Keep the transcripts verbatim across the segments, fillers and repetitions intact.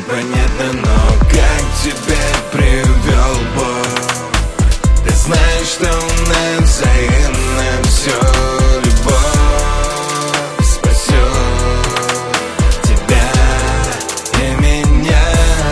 Непонятно, но как тебя привел Бог. Ты знаешь, что у нас взаимно все. Любовь спасет тебя и меня.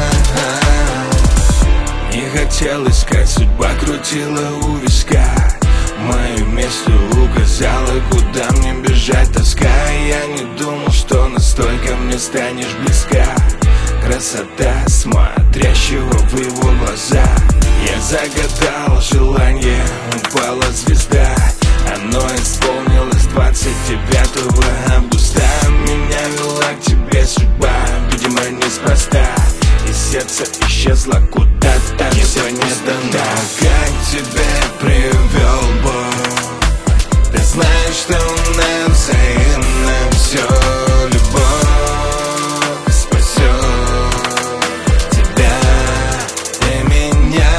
Не хотел искать, судьба крутила у виска. Мое место указала, куда мне бежать, тоска. Я не думал, что настолько мне станешь близка. Красота смотрящего в его глаза. Я загадал желание, упала звезда. Оно исполнилось двадцать девятого августа. Меня вела к тебе судьба, видимо, неспроста. И сердце исчезло куда-то. Непонятно, но как тебя привел Бог. Ты знаешь, что у нас взаимно все. Любовь спасет тебя и меня.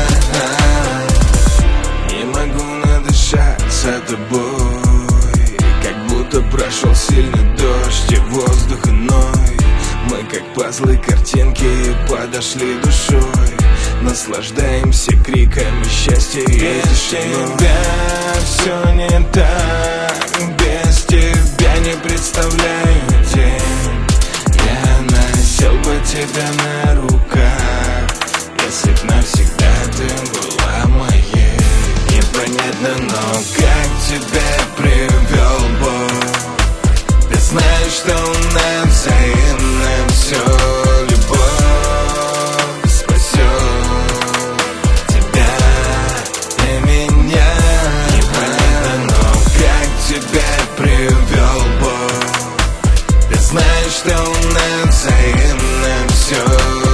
Не могу надышаться тобой, как будто прошел сильный дождь и воздух иной. Мы как пазлы, картинки подошли душой. Наслаждаемся криками счастья и тишиной. Без тебя все не так, без тебя не представляю день. Я носил бы тебя на руках, если б навсегда ты была моей. Непонятно, но как тебя привел Бог. Ты знаешь, что у нас взаимно все. Привел Бог. Ты знаешь, что у нас взаимно все.